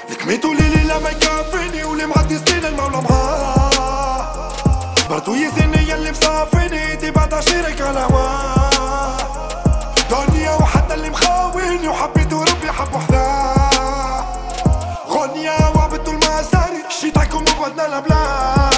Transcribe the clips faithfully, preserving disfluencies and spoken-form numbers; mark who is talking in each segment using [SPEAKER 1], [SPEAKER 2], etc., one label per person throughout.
[SPEAKER 1] لك ميتو ليلي لا ما يكافيني واللي معدي سنين المولى معاه. صبرت ويزني اللي مصافيني تبعت عشيرك على هواه. دنيا وحتى اللي مخاويني وحبيتو ربي حب وحداه. غنيا وعبدتو المساري شيتعكم وبعدنا الأبلاد.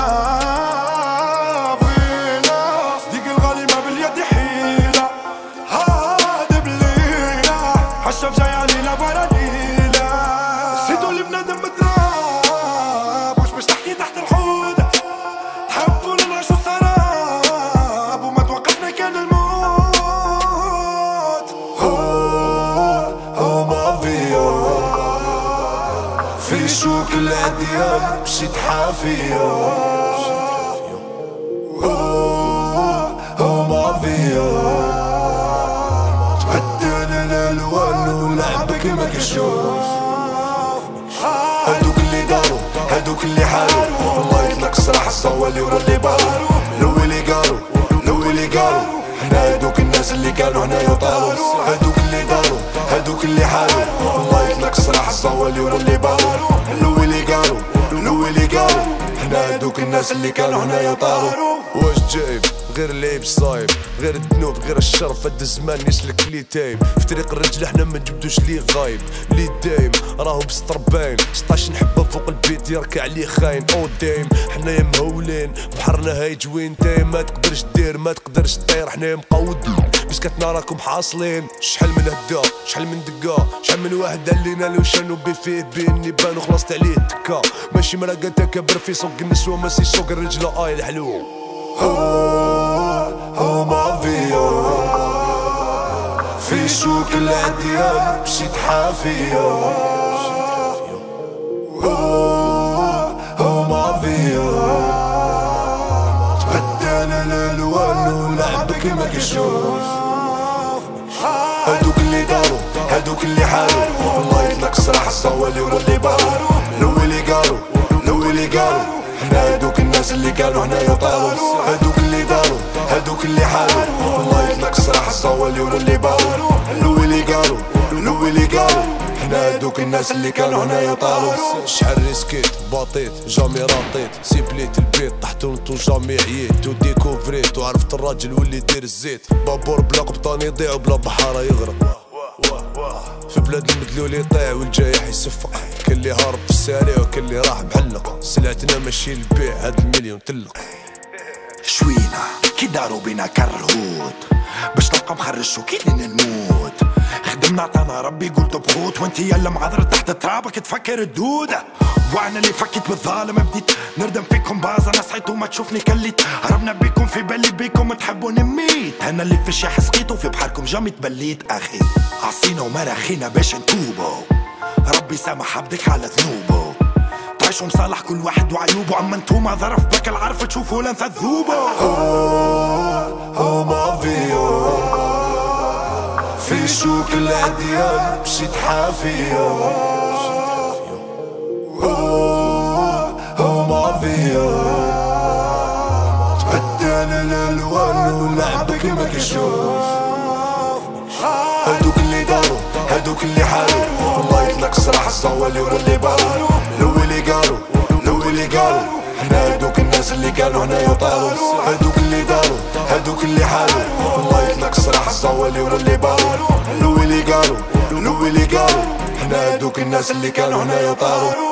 [SPEAKER 1] بغينا صديق الغالي ما باليد حيلة. هاد بليلة حشف جاي علينا برا ليلة. نسيتو اللي بنادم متراب واش باش تحكي تحت الحوض. حبونا نعيشو السراب وما توقفنا كان الموت. هو هو ما فيا في شوك الأديان مشيت حافية. هو هو ما فيا تبدل الألوان ولعبك ما كشوف. هادوك اللي دارو هادوك اللي حارو والله يطلق صراحة الصوالي ورا اللي بارو. لو اللي قالو لو اللي قالو حنا هادوك الناس اللي كانوا هنا يطارو. هادوك اللي دارو هادوك اللي حارو والله يطلق صراحة الصوالي ورا اللي بارو. لو اللي قالو لو اللي قالو حنا هادوك الناس اللي كانوا هنا يطارو.
[SPEAKER 2] واش جايب غير اللعيب صايب غير الذنوب غير الشرف هاد الزمان يسلك لي تايب. في طريق الرجل حنا ما نجبدوش لي غايب لي دايم راهو بسطر باين. ستاش نحبه فوق البيت يركع لي خاين او دايم. حنايا مهولين بحرنا هايج وين تايم. ما تقدرش دير ما تقدرش طير حنايا مقودين بس كتنا راكم حاصلين. شحال من هدا شحال من دقا شحال من واحد علينا لو شانو بي فيه بيني بان وخلصت عليه التكا. ماشي مراقا تكبر في سوق النسوة ماشي سوق الرجلة اي الحلو.
[SPEAKER 1] هو هو ما فيا في شوك الأديان مشيت حافية. هو هو ما فيا تبدل الألوان ولعبك ما كشوف. هادوك اللي دارو هادوك اللي حارو والله يطلق صراحة الصوالي ورا اللي بارو. لو اللي قالو لو اللي قالو حنا هادوك الناس اللي كانوا هنا يطارو. هادوك اللي دارو هادوك اللي حارو والله يطلق صراحة الصوالي ورا اللي بارو. لو اللي قالو لو اللي قالو حنا هادوك الناس اللي كانوا هنا يطارو.
[SPEAKER 2] شحال ريسكيت باطيت جامي راطيت سيبليت البيت طحت ونطو جامي عييت وديكوفريت وعرفت الراجل واللي دير الزيت. بابور بلا قبطان يضيع وبلا بحارة يغرق. في بلاد المدلول يطيع والجايح يصفق. كل اللي هارب في السريع وكل اللي راح محلق. سلعتنا ماشي البيع هاد المليون تلق.
[SPEAKER 1] شوينا كي دارو بينا كالرهود باش نبقى مخرج وكيدين نموت. خدمنا عطانا ربي قلت بخوت وانتي يلا معذرة تحت ترابك تفكر الدودة. وانا اللي فكيت بالظالم بديت نردم فيكم باز. انا صحيت وما تشوفني كليت هربنا بيكم في بالي بيكم تحبوني ميت. انا اللي في الشاح سقيت وفي بحركم جامي تبليت اخي. عصينا ومراخينا باش نتوبو ربي سامح عبدك على ذنوبه. تعيشوا مصالح كل واحد وعيوبه اما انتوما ظرف بك العرف تشوفوا لن تذوبوا. هو هو ما فيا في شوك الأديان مشيت حافية. هو هو ما فيا تبدل الألوان ولعبك ما كشوف. هادوك اللي دارو هادوك اللي حارو والله يطلق صراحة الصوالي ورا اللي بارو. لو اللي قالو لو اللي قالو حنا هادوك الناس اللي كانوا هنا يطارو. هادوك اللي دارو هادوك اللي حارو والله يطلق صراحة الصوالي ورا اللي بارو. لو اللي قالو لو اللي قالو حنا هادوك الناس اللي كانوا هنا يطارو.